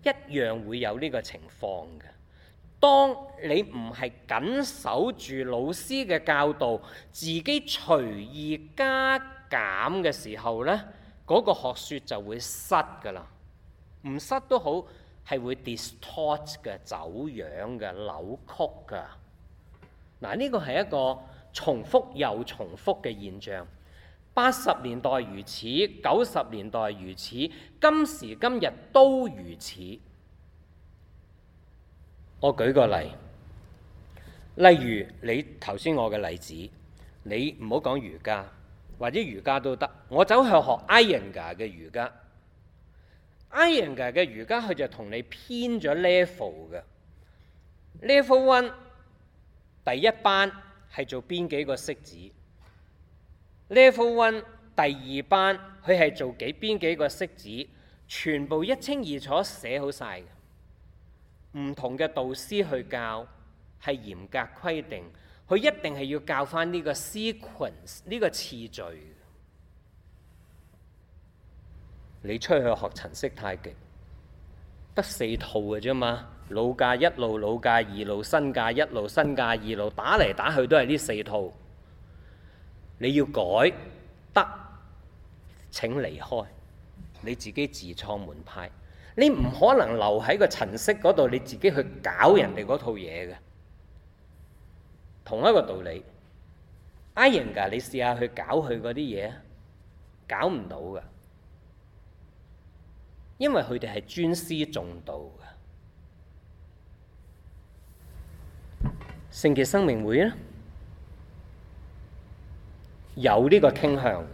一樣會有呢個情況嘅。當你唔係緊守住老師嘅教導，自己隨意加減嘅時候呢，嗰個學説就會失㗎啦。唔失都好，係會 distort 嘅、走樣嘅、扭曲㗎。嗱，呢個係一個重複又重複嘅現象。80年代如此，90年代如此，今時今日都如此。我舉個例，例如你頭先我嘅例子，你唔好講瑜伽，或者瑜伽都得。我走去學 Iyengar 嘅瑜伽，Iyengar 嘅瑜伽佢就同你編咗 level 嘅。Level 1第一班係做邊幾個式子。Level 1第二班佢係做邊幾個式子，全部一清二楚寫好晒嘅。唔同嘅導師去教係嚴格規定，佢一定係要教翻呢個 sequence 呢個次序。你出去學陳式太極，得4套嘅啫嘛，老架一路、老架二路、新架一路、新架二路，打嚟打去都係呢4套。你要改得，請離開，你自己自創門派。你唔可能留喺個陳式嗰度，你自己去搞人哋嗰套嘢嘅。同一個道理，Iyengar你試下去搞佢嗰啲嘢，搞唔到㗎，因為佢哋係尊師重道嘅。聖潔生命會咧，有呢個傾向嘅。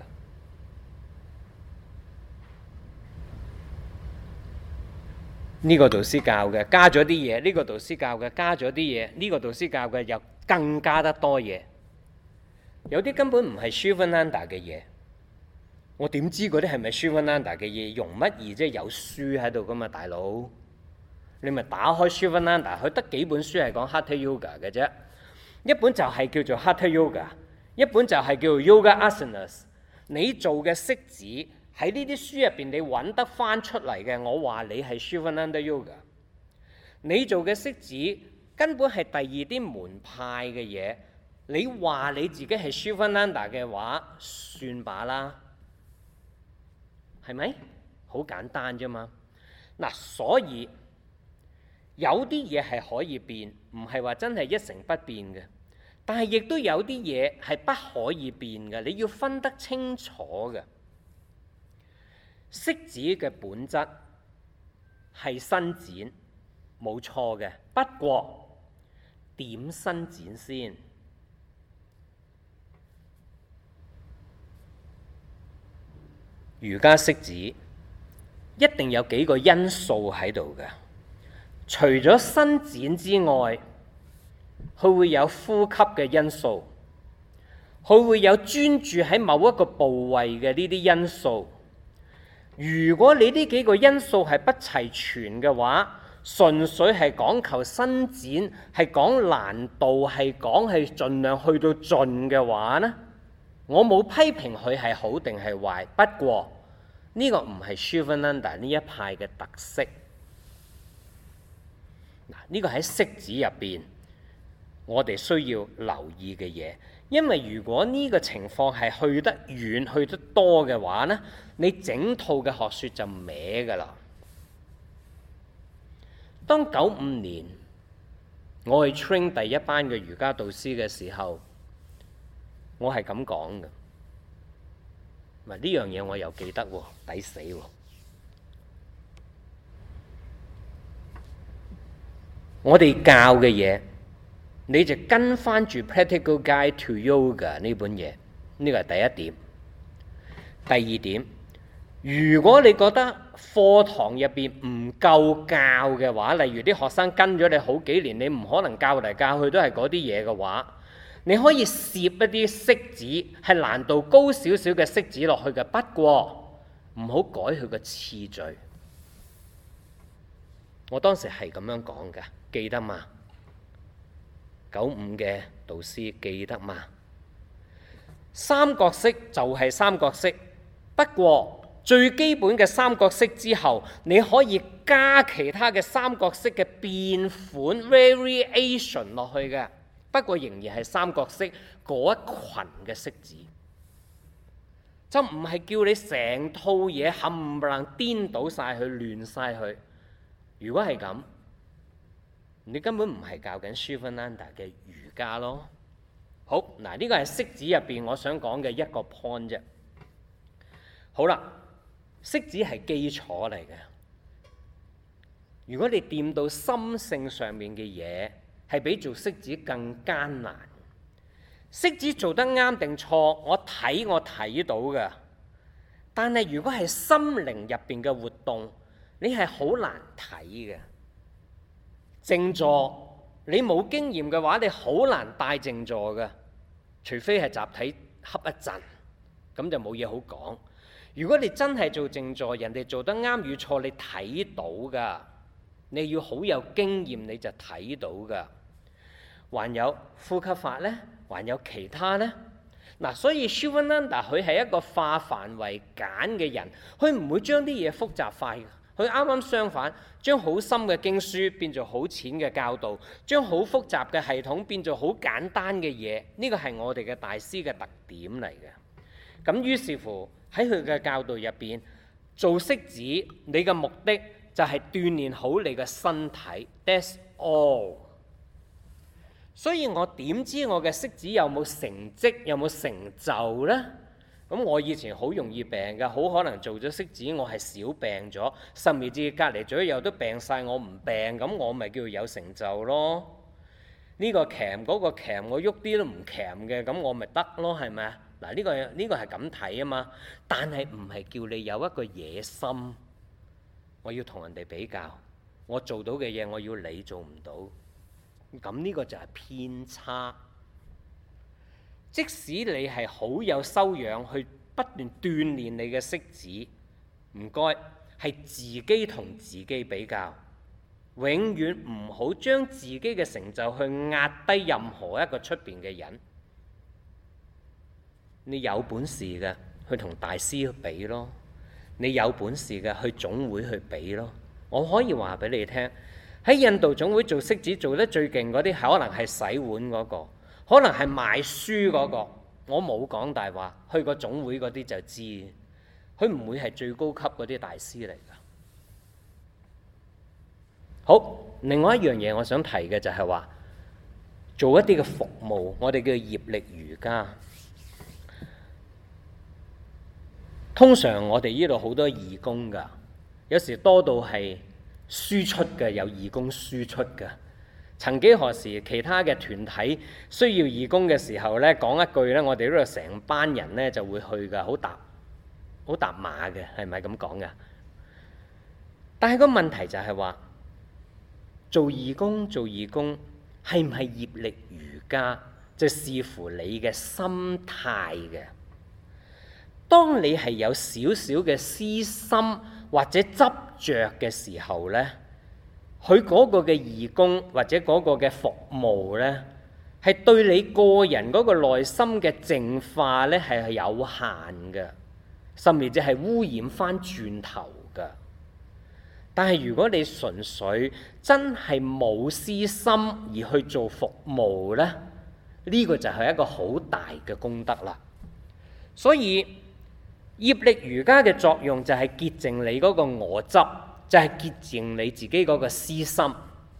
呢個導師教嘅加咗啲嘢，呢個導師教嘅加咗啲嘢，呢個導師教嘅又更加得多嘢。有啲根本唔係 Shivananda 嘅嘢，我點知嗰啲係咪 Shivananda 嘅嘢？容乜易啫？有書喺度噶嘛，大佬。你咪打開 Shivananda，佢得幾本書係講 Hatha Yoga 嘅啫。一本就係叫做 Hatha Yoga， 一本就係叫做 Yoga Asanas。你做嘅式子喺呢啲書入邊，你揾得翻出嚟嘅，我話你係 Shivananda Yoga。你做嘅式子根本係第二啲門派嘅嘢，你話你自己係 Shivananda 嘅話，算罷啦，係咪？好簡單啫嘛。嗱，所以有啲嘢係可以變，唔係話真係一成不變嘅，但係亦都有啲嘢係不可以變嘅，你要分得清楚嘅。式子嘅本質係伸展，冇錯嘅。不過點伸展先？瑜伽式子一定有幾個因素喺度嘅。除咗伸展之外，佢會有呼吸嘅因素，佢會有專注喺某一個部位嘅呢啲因素。如果你呢幾個因素係不齊全嘅話，純粹係講求伸展，係講難度，係講係盡量去到盡嘅話呢，我冇批評佢係好定係壞。不過呢個唔係 Shivananda 呢一派嘅特色。呢個喺式子入邊，我哋需要留意嘅嘢。因為如果呢個情況係去得遠、去得多嘅話呢，你整套嘅學説就歪㗎啦。當95年我去 train 第一班嘅瑜伽導師嘅時候，我係咁講嘅。呢樣嘢我又記得喎，抵死喎！我哋教嘅嘢，你就跟翻住《Practical Guide to Yoga》呢本嘢，呢個係第一點。第二點，如果你覺得課堂入邊唔夠教嘅話，例如啲學生跟咗你好幾年，你唔可能教嚟教去都係嗰啲嘢嘅話，你可以攝一啲式子係難度高少少嘅式子落去嘅。不過唔好改佢個次序。我當時係咁樣講㗎，記得嘛？95嘅導師記得嘛？三角式就係三角式，不過最基本嘅三角式之後，你可以加其他嘅三角色嘅變款 variation 落去嘅，不過仍然係三角色嗰一群嘅色子，就唔係叫你成套嘢冚唪唥顛倒晒去亂晒去。如果係咁，你根本唔係教緊 Shivananda 嘅瑜伽咯。好，嗱，呢個係色子入邊我想講嘅一個 point 啫。好啦，色子係基礎嚟嘅。如果你掂到心性上面嘅嘢，係比做色子更艱難。色子做得啱定錯，我睇到㗎。但係如果係心靈入邊嘅活動，你係好難睇嘅。靜坐你冇經驗嘅話，你好難帶靜坐㗎，除非係集體恰一陣，咁就冇嘢好講。如果你真係做靜坐，人哋做得啱與錯，你睇到㗎。你要好有經驗，你就睇到㗎。還有呼吸法呢，還有其他呢。嗱，所以 Shivananda 佢係一個化繁為簡嘅人，佢唔會將啲嘢複雜化。佢啱啱相反，將好深嘅經書變做好淺嘅教導，將好複雜嘅系統變做好簡單嘅嘢。呢個係我哋嘅大師嘅特點嚟嘅。咁於是乎喺佢嘅教導入邊，做色子你嘅目的就係鍛鍊好你嘅身體。That's all。所以我點知我嘅色子有冇成績，有冇成就呢？咁我以前好容易病㗎，好可能做咗色子，我係少病咗，甚至隔離左右都病晒，我唔病，咁我咪叫有成就咯。呢個鉗嗰個鉗，我喐啲都唔鉗嘅，咁我咪得咯，係咪啊？嗱，呢個係咁睇啊嘛，但係唔係叫你有一個野心，我要同人哋比較，我做到嘅嘢我要你做唔到。咁呢個就係偏差。即使你係好有修養，去不斷鍛鍊你嘅色子，唔該係自己同自己比較，永遠唔好將自己嘅成就去壓低任何一個出邊嘅人。你有本事嘅去同大師去比咯，你有本事嘅去總會去比咯。我可以話俾你聽，喺印度總會做色子做得最勁嗰啲，可能係洗碗嗰個，可能係賣書嗰個。我冇講大話，去過總會嗰啲就知，佢唔會係最高級嗰啲大師嚟㗎。好，另外一樣嘢我想提嘅就係話，做一啲嘅服務，我哋叫業力瑜伽。通常我哋呢度好多義工㗎，有時多到係輸出嘅，有義工輸出嘅。曾幾何時，其他嘅團體需要義工嘅時候呢，講一句呢，我哋呢度成班人呢就會去㗎，好搭馬嘅，係咪咁講㗎？但係個問題就係話，做義工係唔係業力瑜伽，就視乎你嘅心態嘅。當你係有少少嘅私心或者執着嘅時候呢，佢嗰個嘅義工或者嗰個嘅服務呢，係對你個人嗰個內心嘅淨化呢係有限嘅，甚至係污染翻轉頭嘅。但係如果你純粹真係冇私心而去做服務呢，呢個就係一個好大嘅功德啦。所以業力瑜伽嘅作用就係潔淨你嗰個我執，就係潔淨你自己嗰個私心。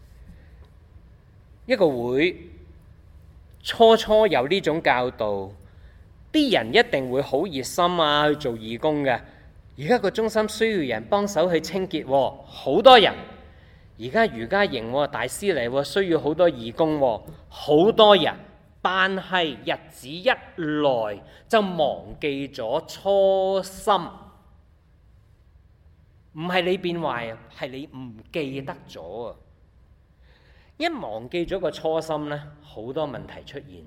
一個會初有呢種教導，啲人一定會好熱心啊，去做義工嘅。而家個中心需要人幫手去清潔喎，好多人。而家瑜伽營喎，大師嚟喎，需要好多義工喎，好多人。但係日子一來就忘記咗初心，唔係你變壞啊，係你唔記得咗啊！一忘記咗個初心呢，好多問題出現。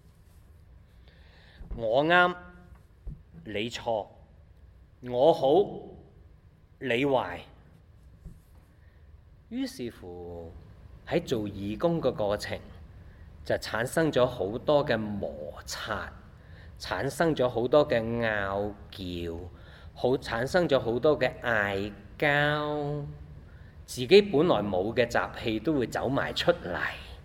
我啱，你錯；我好，你壞。於是乎喺做義工嘅過程，就產生咗好多嘅摩擦，產生咗好多嘅拗撬，產生咗好多嘅嗌交。 自己本來冇嘅習氣都會走埋出嚟。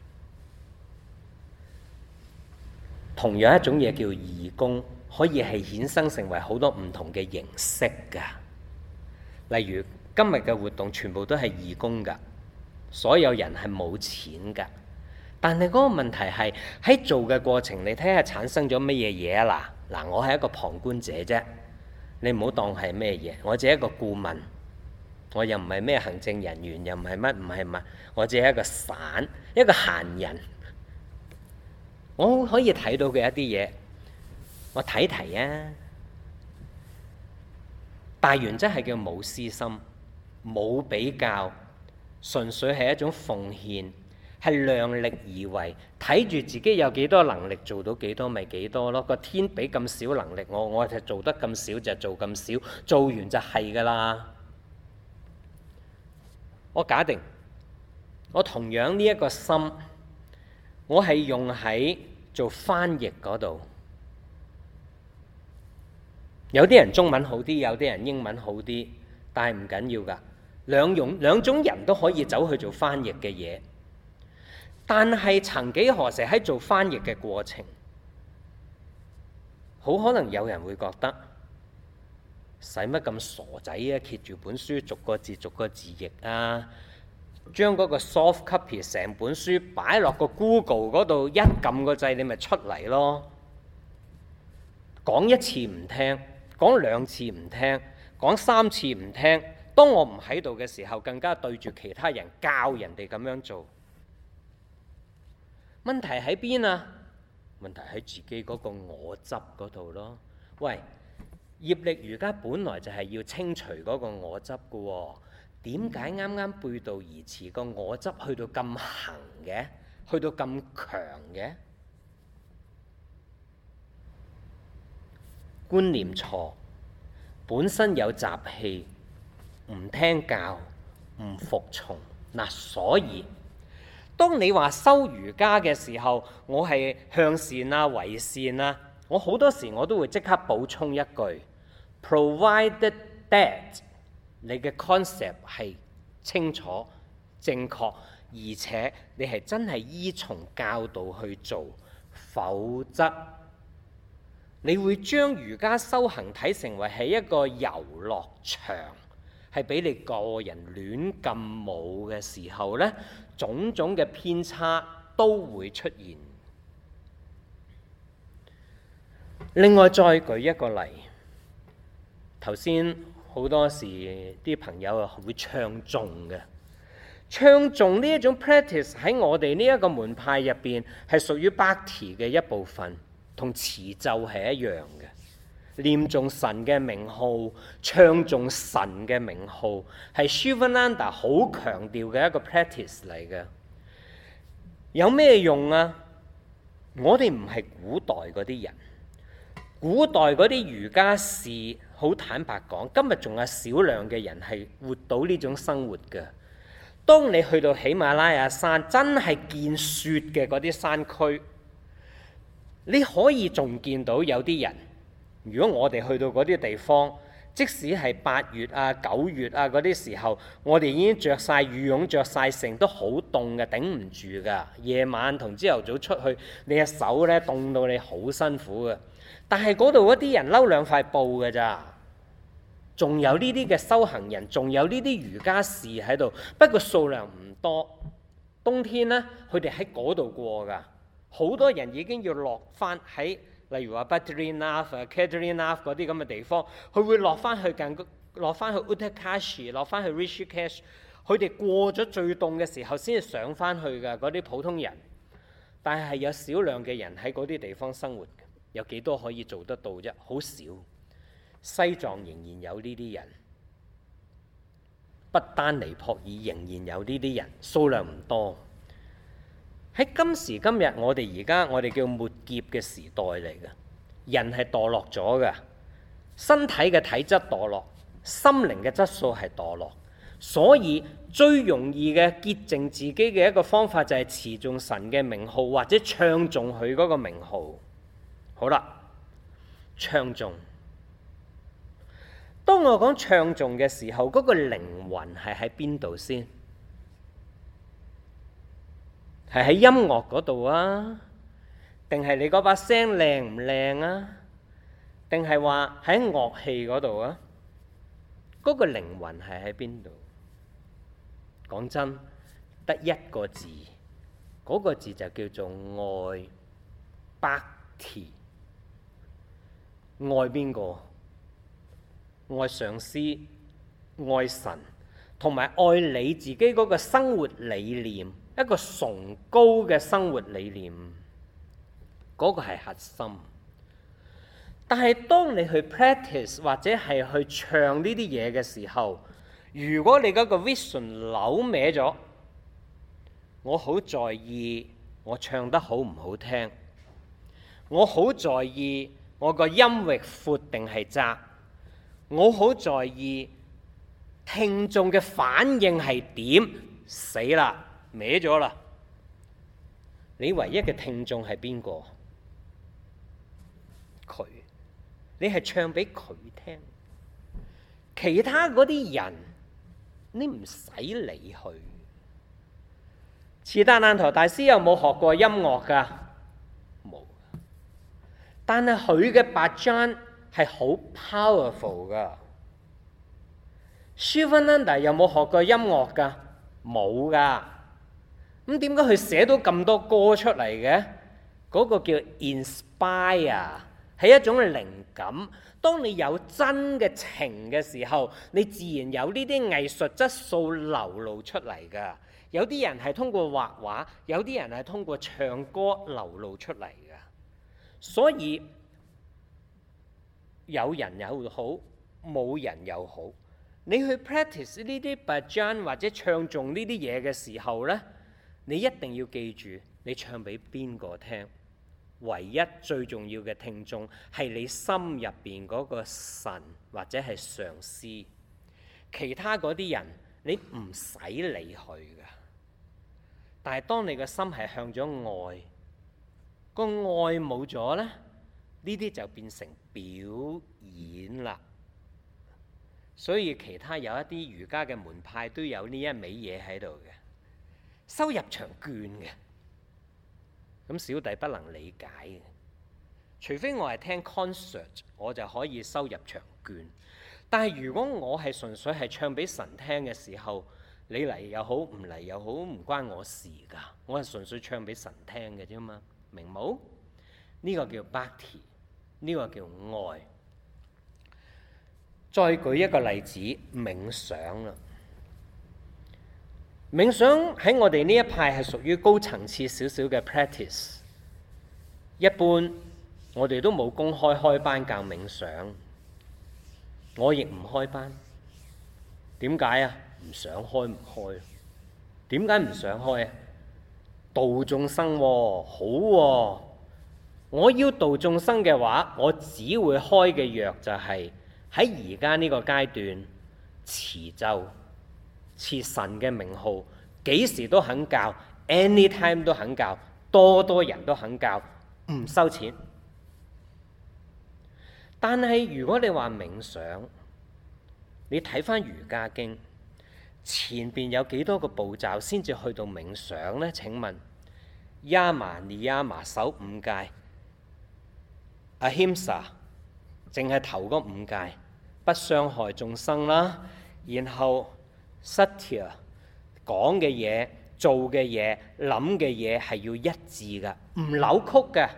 同樣一種嘢叫義工，可以係衍生成為好多唔同嘅形式㗎。例如今日嘅活動全部都係義工㗎，所有人係冇錢㗎。但係嗰個問題係喺做嘅過程，你睇下產生咗乜嘢嘢啊？嗱，我係一個旁觀者啫，你唔好當係咩嘢，我只係一個顧問，我又唔係咩行政人員，又唔係乜，我只係一個一個閒人。我可以睇到嘅一啲嘢，我睇睇啊。大原則係叫冇私心、冇比較，純粹係一種奉獻，係量力而為，睇住自己有幾多能力做到幾多咪幾多咯。個天俾咁少能力我就做得咁少就做咁少，做完就係㗎啦。我假定我同樣呢一個心，我係用喺做翻譯嗰度。有啲人中文好啲，有啲人英文好啲，但係唔緊要㗎。兩種人都可以走去做翻譯嘅嘢，但係曾幾何時喺做翻譯嘅過程，好可能有人會覺得使乜咁傻仔啊？揭住本書逐個字譯啊！將嗰個 soft copy 成本書擺落個 Google 嗰度，一撳個掣你咪出嚟咯。講一次唔聽，講兩次唔聽，講三次唔聽。當我唔喺度嘅時候，更加對住其他人教人哋咁樣做。問題喺邊啊？問題喺自己嗰個我執嗰度咯。喂，業力瑜伽本來就係要清除嗰個我執㗎喎。點解啱啱背道而馳，個我執去到咁行嘅，去到咁強嘅？觀念錯，本身有習氣，唔聽教，唔服從。所以當你話修瑜伽嘅時候，我係向善啊、為善啊，我好多時我都會即刻補充一句 ：provided that 你嘅 concept 係清楚正確，而且你係真係依從教導去做，否則你會將瑜伽修行睇成為係一個遊樂場，係俾你個人亂咁舞嘅時候呢，種種嘅偏差都會出現。另外再舉一個例，頭先好多時啲朋友啊會唱誦嘅，唱誦呢一種 practice 喺我哋呢一個門派入邊係屬於 Bhakti 嘅一部分，同持咒係一樣嘅。念誦神嘅名號，唱誦神嘅名號，係 Shivananda 好強調嘅一個 practice 嚟嘅。有咩用啊？我哋唔係古代嗰啲人，古代嗰啲瑜伽士，好坦白講，今日仲有少量嘅人係活到呢種生活嘅。當你去到喜馬拉雅山，真係見雪嘅嗰啲山區，你可以仲見到有啲人。如果我哋去到嗰啲地方，即使係8月啊、9月啊嗰啲時候，我哋已經着晒羽絨、着晒成，都好凍嘅，頂唔住㗎。夜晚同朝頭早出去，你隻手咧凍到你好辛苦嘅。但係嗰度嗰啲人嬲2塊布㗎咋，仲有呢啲嘅修行人，仲有呢啲瑜伽士喺度，不過數量唔多。冬天呢，佢哋喺嗰度過㗎，好多人已經要落翻喺。例如話 Badrinath、Kedarnath 嗰啲咁嘅地方，佢會落翻去Uttarkashi， 落翻去 Rishikesh， 佢哋過咗最凍嘅時候先至上翻去㗎，嗰啲普通人。但係有少量嘅人喺嗰啲地方生活，有幾多可以做得到啫？好少。西藏仍然有呢啲人，不丹尼泊爾仍然有呢啲人，數量唔多。喺今時今日，我哋叫末劫嘅時代嚟嘅，人係墮落咗嘅，身體嘅體質墮落，心靈嘅質素係墮落，所以最容易嘅潔淨自己嘅一個方法就係持誦神嘅名號，或者唱誦佢嗰個名號。好啦，唱誦， 當我講唱頌嘅時候，嗰個靈魂係喺邊度先？係喺音樂嗰度啊？定係你嗰把聲靚唔靚啊？定係話喺樂器嗰度啊？嗰個靈魂係喺邊度？講真，得一個字，嗰個字就叫做愛。Bhakti。愛邊個？愛上司、愛神，同埋愛你自己嗰個生活理念，一個崇高嘅生活理念，嗰個係核心。但係當你去 practice 或者係去唱呢啲嘢嘅時候，如果你嗰個 vision 扭歪咗，我好在意我唱得好唔好聽，我好在意我個音域闊定係窄，我好在意聽眾嘅反應係點，死啦，歪咗啦！你唯一嘅聽眾係邊個？佢，你係唱俾佢聽，其他嗰啲人你唔使理佢。次達難陀大師有冇學過音樂㗎？冇。但係佢嘅bhajan係好 powerful 㗎。Shivananda 有冇學過音樂㗎？冇㗎。咁點解佢寫到咁多歌出嚟嘅？嗰個叫 inspire， 係一種靈感。當你有真嘅情嘅時候，你自然有呢啲藝術質素流露出嚟㗎。有啲人係通過畫畫，有啲人係通過唱歌流露出嚟㗎。所以有人又好，冇人又好，你去 practice 呢啲 bhajan 或者唱頌呢啲嘢嘅時候呢，你一定要記住，你唱俾邊個聽？唯一最重要嘅聽眾係你心入邊嗰個神或者係上司，其他嗰啲人你唔使理佢㗎。但係當你個心係向咗愛，個愛冇咗呢，呢啲就變成表演啦。所以其他有一啲瑜伽嘅門派都有呢一味嘢喺度嘅，收入場券嘅。咁小弟不能理解嘅，除非我係聽 concert， 我就可以收入場券。但係如果我係純粹係唱俾神聽嘅時候，你嚟又好，唔嚟又好，唔關我事㗎。我係純粹唱俾神聽嘅啫嘛，明冇？呢個叫 bhakti， 呢個叫愛。再舉一個例子，冥想啦。冥想喺我哋呢一派係屬於高層次少少嘅 practice。一般我哋都冇公開班教冥想，我亦唔開班。點解啊？唔想開唔開。點解唔想開啊？度眾生喎，好喎。我要度眾生嘅話，我只會開嘅藥就係喺而家呢個階段持咒。持神嘅名號，幾時都肯教 ，anytime 都肯教，多人都肯教，唔收錢。但係如果你話冥想，你睇返瑜伽經，前邊有幾多個步驟先至去到冥想呢？請問Yama Niyama 守5戒，Ahimsa 淨係頭嗰5戒，不傷害眾生啦，然後Satya 講嘅嘢、做嘅嘢、諗嘅嘢係要一致嘅，唔扭曲嘅。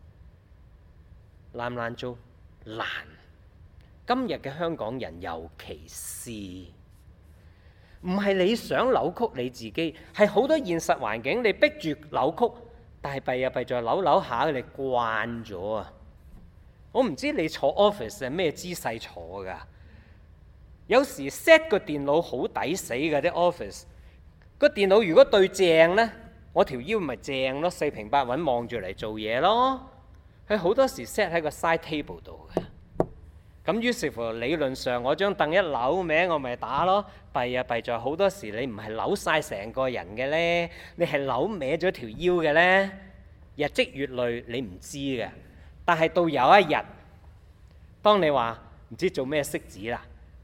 難唔難做？難。今日嘅香港人尤其是，唔係你想扭曲你自己，係好多現實環境你逼住扭曲，但係弊啊弊在扭下你慣咗啊！我唔知你坐 office 係咩姿勢坐㗎。有時 set 個電腦好抵死嘅，啲 office 個電腦如果對正呢，我條腰咪正咯，四平八穩望住嚟做嘢咯。佢好多時 set 喺個 side table 度嘅，咁於是乎理論上我張凳一扭歪我咪打咯。弊啊弊在好多時你唔係扭晒成個人嘅呢，你係扭歪咗條腰嘅呢。日積月累你唔知嘅，但係到有一日，當你話唔知做咩骰子啦，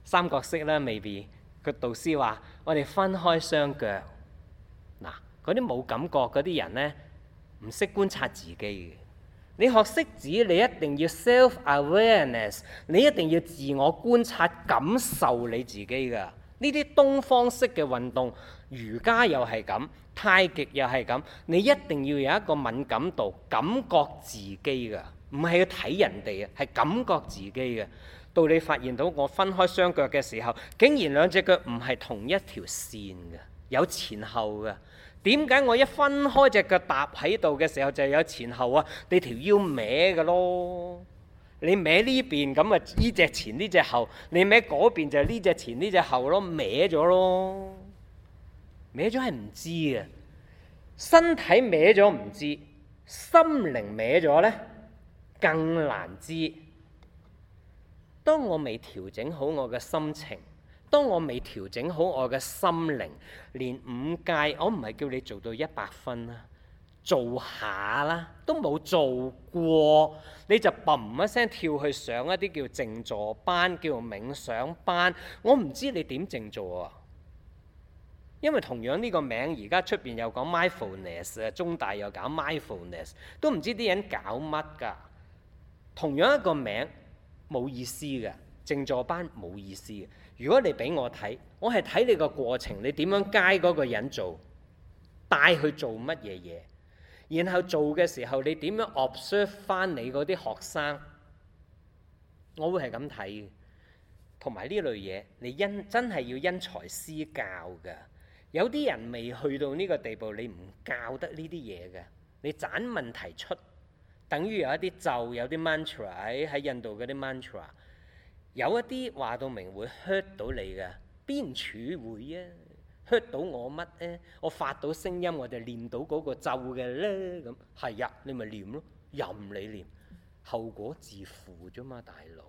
三角色啦，maybe 個導師話我哋分開雙腳。嗱，嗰啲冇感覺嗰啲人呢，唔識觀察自己嘅。你學識字，你一定要 self-awareness， 你一定要自我觀察、感受你自己㗎。呢啲東方式嘅運動，瑜伽又係咁，太極又係咁，你一定要有一個敏感度，感覺自己㗎，唔係要睇人哋啊，係感覺自己嘅。到你發現到我分開雙腳嘅時候，竟然兩隻腳唔係同一條線嘅，有前後嘅。點解我一分開隻腳搭喺度嘅時候就有前後啊？你條腰歪嘅咯，你歪呢邊咁啊，呢隻前呢隻後，你歪嗰邊就係呢隻前呢隻後咯，歪咗咯，歪咗係唔知嘅，身體歪咗唔知，心靈歪咗呢更難知。當我未調整好我嘅心情，當我未調整好我嘅心靈，連5戒我唔係叫你做到100分啦，做下啦，都冇做過，你就砰一聲跳去上一啲叫靜坐班，叫冥想班，我唔知你點靜坐啊！因為同樣呢個名而家出邊又講 mindfulness， 中大又搞 mindfulness， 都唔知啲人搞乜㗎。同樣一個名冇意思嘅，靜坐班冇意思嘅。如果你俾我睇，我係睇你個過程，你點樣街嗰個人做，帶去做乜嘢嘢，然後做嘅時候你點樣 observe 翻你嗰啲學生，我會係咁睇嘅。同埋呢類嘢，你真係要因材施教㗎。有啲人未去到呢個地步，你唔教得呢啲嘢嘅，你盞問題出，等於有一啲咒，有啲 mantra 喺印度嗰啲 mantra。有一啲話到明會 hurt 到你嘅，邊處會啊 hurt 到我乜咧？我發到聲音我就念到嗰個咒嘅咧，咁係呀，你咪念咯，任你念，後果自負啫嘛，大佬。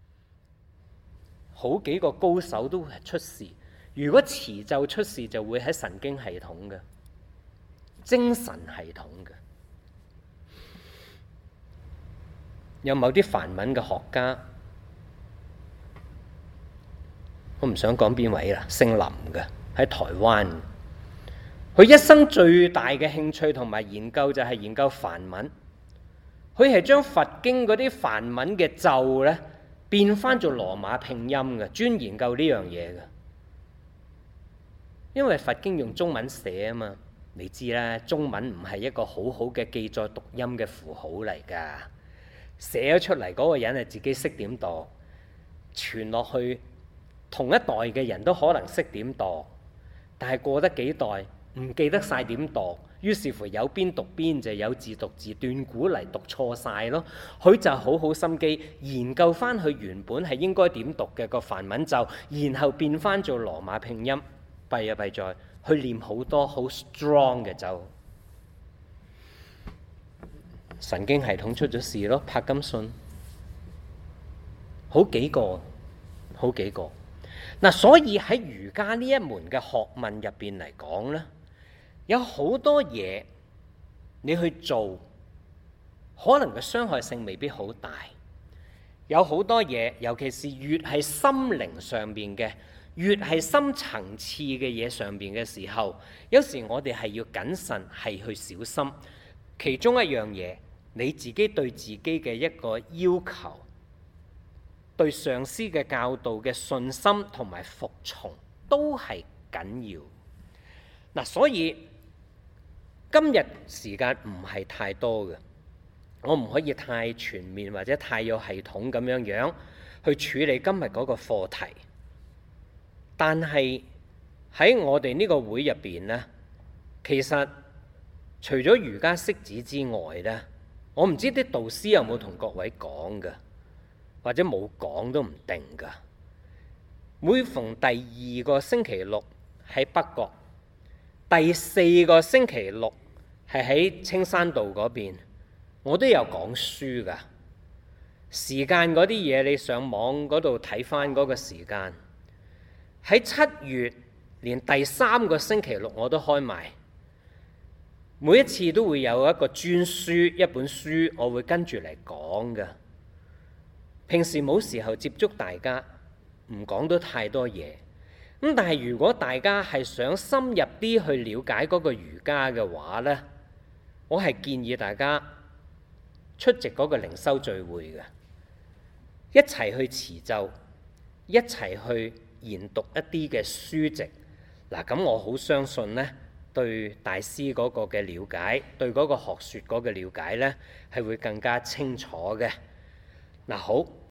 好幾個高手都係出事，如果持咒出事就會喺神經系統嘅、精神系統嘅。有某啲梵文嘅學家。我唔想講邊位啦，姓林嘅，喺台灣。佢一生最大嘅興趣同埋研究就係研究梵文。佢係將佛經嗰啲梵文嘅咒呢變翻做羅馬拼音嘅，專研究呢樣嘢嘅。因為佛經用中文寫啊嘛，你知啦，中文唔係一個好好嘅記載讀音嘅符號嚟㗎。寫咗出嚟嗰個人係自己識點讀，傳落去。同一代嘅人都可能識點讀，但係過得幾代唔記得晒點讀，於是乎有邊讀邊就有字讀字，斷估嚟讀錯晒咯。佢就好好心機研究翻佢原本係應該點讀嘅個梵文咒，然後變翻做羅馬拼音，弊啊弊在去念好多好 strong 嘅咒。神經系統出咗事咯，柏金遜好幾個。嗱，所以喺瑜伽呢一門嘅學問入邊嚟講呢，有好多嘢你去做，可能嘅傷害性未必好大。有好多嘢，尤其是越係心靈上邊嘅，越係深層次嘅嘢上邊嘅時候，有時我哋係要謹慎，係去小心。其中一樣嘢，你自己對自己嘅一個要求。對上司嘅教導嘅信心同埋服從都係緊要。嗱，所以今日時間唔係太多嘅，我唔可以太全面或者太有系統咁樣去處理今日嗰個課題。但係喺我哋呢個會入邊呢，其實除咗瑜伽釋子之外呢，我唔知啲導師有冇同各位講嘅。或者冇講都唔定㗎。每逢第2個星期六喺北角，第4個星期六係喺青山道嗰邊，我都有講書㗎。時間嗰啲嘢你上網嗰度睇返嗰個時間。喺7月連第3個星期六我都開埋，每一次都會有一個專書，一本書我會跟住嚟講㗎。平時冇時候接觸大家， 唔講到太多嘢。咁但係如果大家係想深入啲去了解嗰個瑜伽嘅話呢，我係建議大家出席嗰個靈修聚會嘅，一齊去持咒，一齊去研讀一啲嘅書籍。嗱，咁我好相信呢，對大師嗰個嘅了解，對嗰個學説嗰個了解呢，係會更加清楚嘅。嗱，好。